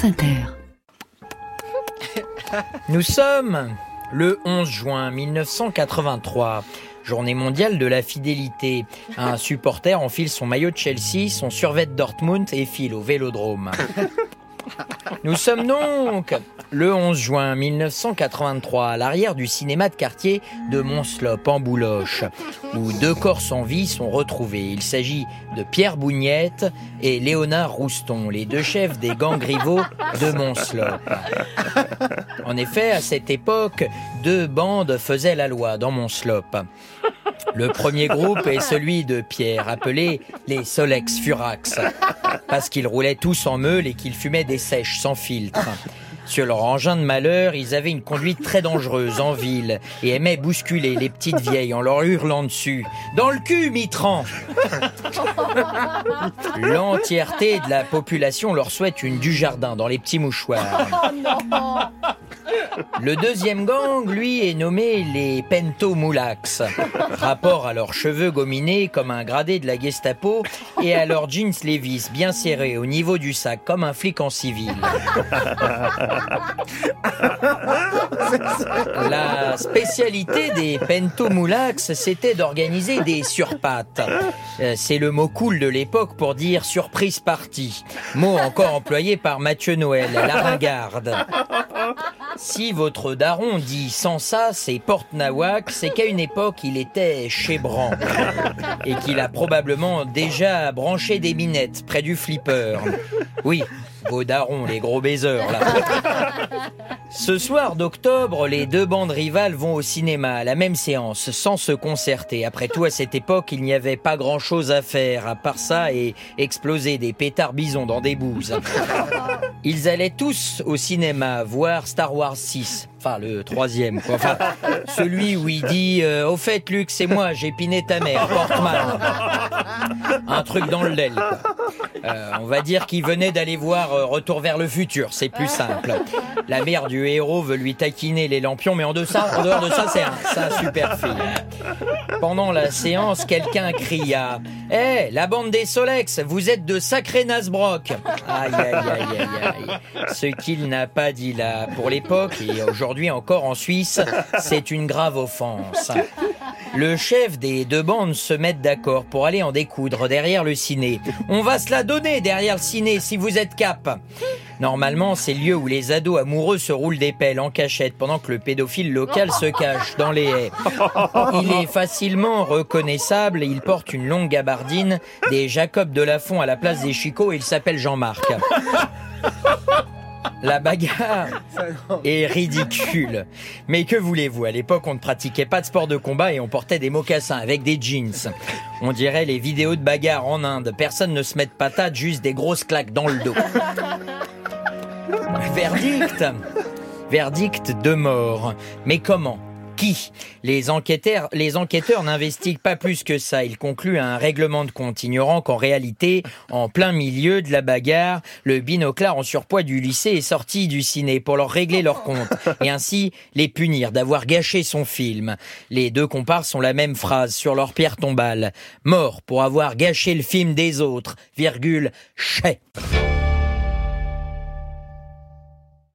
France Inter. Nous sommes le 11 juin 1983, journée mondiale de la fidélité. Un supporter enfile son maillot de Chelsea, son survêt de Dortmund et file au vélodrome. Nous sommes donc le 11 juin 1983 à l'arrière du cinéma de quartier de Montslop en Bouloche, où deux corps sans vie sont retrouvés. Il s'agit de Pierre Bougnette et Léonard Rouston, les deux chefs des gangs rivaux de Montslop. En effet, à cette époque, deux bandes faisaient la loi dans Montslop. Le premier groupe est celui de Pierre, appelé les Solex Furax, parce qu'ils roulaient tous en meule et qu'ils fumaient des sèches sans filtre. Sur leur engin de malheur, ils avaient une conduite très dangereuse en ville et aimaient bousculer les petites vieilles en leur hurlant dessus. « Dans le cul, Mitran !» L'entièreté de la population leur souhaite une Dujardin dans les petits mouchoirs. Le deuxième gang, lui, est nommé les Pentomoulax, rapport à leurs cheveux gominés comme un gradé de la Gestapo et à leurs jeans Levi's bien serrés au niveau du sac comme un flic en civil. La spécialité des Pentomoulax, c'était d'organiser des surpattes. C'est le mot cool de l'époque pour dire surprise party, mot encore employé par Mathieu Noël, la ringarde. Si votre daron dit sans ça, c'est porte-nawak, c'est qu'à une époque, il était chébran et qu'il a probablement déjà branché des minettes près du flipper. Oui, vos darons, les gros baiseurs, là. Ce soir d'octobre, les deux bandes rivales vont au cinéma à la même séance, sans se concerter. Après tout, à cette époque, il n'y avait pas grand-chose à faire, à part ça et exploser des pétards bisons dans des bouses. Ils allaient tous au cinéma voir Star Wars 6. Enfin, le troisième, quoi. Enfin, celui où il dit au fait, Luc, c'est moi, j'ai piné ta mère, Portman. Un truc dans le l'aile, quoi. On va dire qu'il venait d'aller voir Retour vers le futur, c'est plus simple. La mère du héros veut lui taquiner les lampions, mais en dehors de ça, c'est un super film. Pendant la séance, quelqu'un cria « Hé, la bande des Solex, vous êtes de sacrés Nasbrock !» Aïe, aïe, aïe, aïe, aïe. Ce qu'il n'a pas dit là. Pour l'époque, et aujourd'hui encore en Suisse, c'est une grave offense. Le chef des deux bandes se met d'accord pour aller en découdre derrière le ciné. On va se la donner derrière le ciné si vous êtes cap. Normalement, c'est le lieu où les ados amoureux se roulent des pelles en cachette pendant que le pédophile local se cache dans les haies. Il est facilement reconnaissable, il porte une longue gabardine, des Jacob de Lafont à la place des chicots et il s'appelle Jean-Marc. La bagarre est ridicule. Mais que voulez-vous? À l'époque, on ne pratiquait pas de sport de combat et on portait des mocassins avec des jeans. On dirait les vidéos de bagarre en Inde. Personne ne se met de patate, juste des grosses claques dans le dos. Verdict de mort. Mais comment? Qui? Les enquêteurs n'investiguent pas plus que ça. Ils concluent à un règlement de compte, ignorant qu'en réalité, en plein milieu de la bagarre, le binoclard en surpoids du lycée est sorti du ciné pour leur régler leur compte et ainsi les punir d'avoir gâché son film. Les deux comparses ont la même phrase sur leur pierre tombale. Mort pour avoir gâché le film des autres, chais.